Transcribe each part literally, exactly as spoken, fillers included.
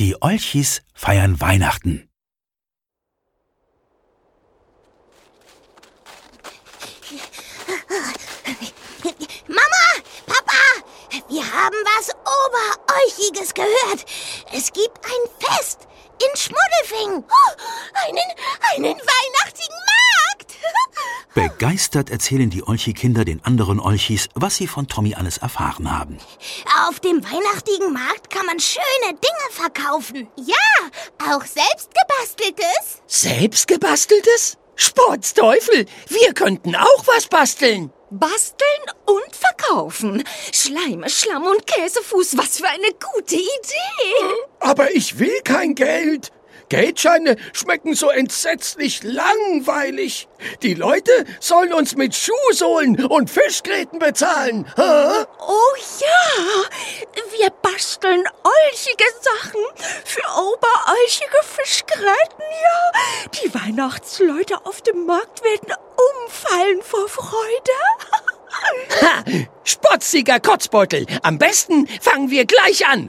Die Olchis feiern Weihnachten. Mama, Papa, wir haben was Oberolchiges gehört. Es gibt ein Fest in Schmuddelfing. Oh, einen, einen weihnachtigen Markt. Begeistert erzählen die Olchi-Kinder den anderen Olchis, was sie von Tommy alles erfahren haben. Auf dem weihnachtigen Markt kann man schöne Dinge verkaufen. Ja, auch selbstgebasteltes. Selbstgebasteltes? Spotzteufel, wir könnten auch was basteln. Basteln und verkaufen. Schleime, Schlamm und Käsefuß, was für eine gute Idee. Aber ich will kein Geld. Geldscheine schmecken so entsetzlich langweilig. Die Leute sollen uns mit Schuhsohlen und Fischgräten bezahlen. Ha? Oh ja, wir basteln olchige Sachen für oberolchige Fischgräten, ja. Die Weihnachtsleute auf dem Markt werden umfallen vor Freude. Ha, spotziger Kotzbeutel. Am besten fangen wir gleich an.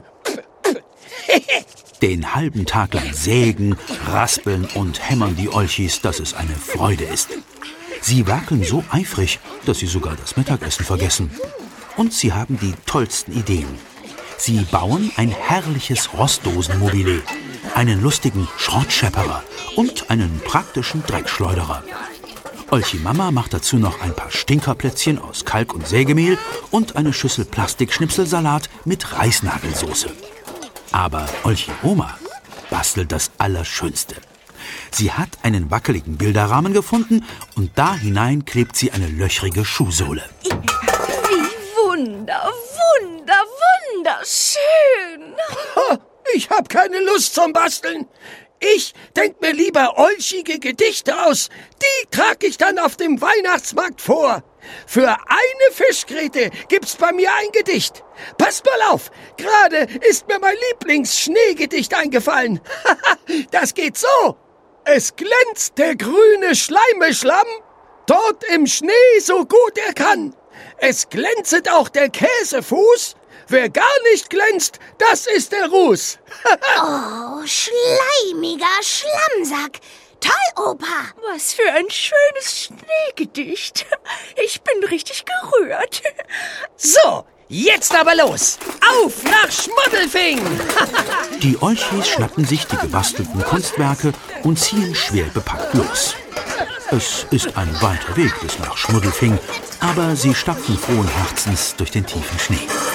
Den halben Tag lang sägen, raspeln und hämmern die Olchis, dass es eine Freude ist. Sie werkeln so eifrig, dass sie sogar das Mittagessen vergessen. Und sie haben die tollsten Ideen. Sie bauen ein herrliches Rostdosenmobile, einen lustigen Schrottschepperer und einen praktischen Dreckschleuderer. Olchi-Mama macht dazu noch ein paar Stinkerplätzchen aus Kalk und Sägemehl und eine Schüssel Plastikschnipselsalat mit Reisnagelsoße. Aber Olchi-Oma bastelt das Allerschönste. Sie hat einen wackeligen Bilderrahmen gefunden und da hinein klebt sie eine löchrige Schuhsohle. Wie wunder, wunder, wunderschön. Ich hab keine Lust zum Basteln. Ich denk mir lieber olchige Gedichte aus. Die trag ich dann auf dem Weihnachtsmarkt vor. Für eine Fischgräte gibt's bei mir ein Gedicht. Passt mal auf, gerade ist mir mein Lieblingsschneegedicht eingefallen. Das geht so. Es glänzt der grüne Schleimeschlamm, dort im Schnee so gut er kann. Es glänzet auch der Käsefuß, wer gar nicht glänzt, das ist der Ruß. Oh, schleimiger Schlammsack. Toll, Opa. Was für ein schönes Schneegedicht. Ich bin richtig gerührt. So, jetzt aber los. Auf nach Schmuddelfing. Die Olchis schnappen sich die gebastelten Kunstwerke und ziehen schwer bepackt los. Es ist ein weiter Weg bis nach Schmuddelfing, aber sie stapfen frohen Herzens durch den tiefen Schnee.